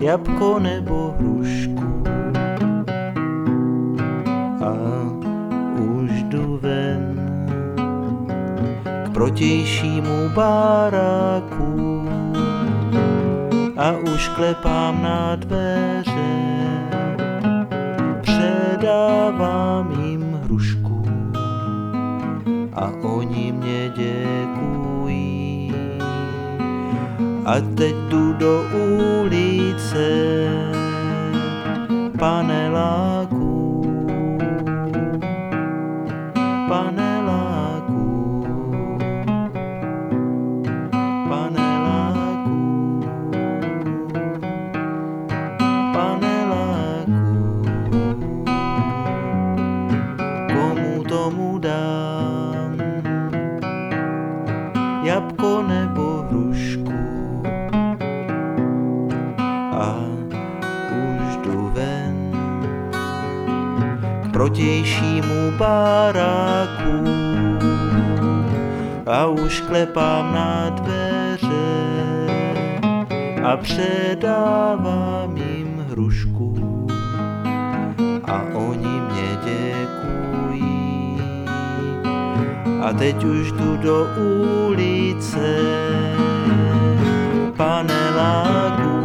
jabko nebo hrušku. A už jdu ven k protějšímu baráku a už klepám na dveře, předávám jim hrušku a oni mě děkují. A teď jdu do ulice, paneláku, paneláku, paneláku, paneláku. Komu tomu dám, jabko nebo hrušku? A už jdu ven k protějšímu baráku a už klepám na dveře a předávám jim hrušku a oni mě děkují. A teď už jdu do ulice, paneláku,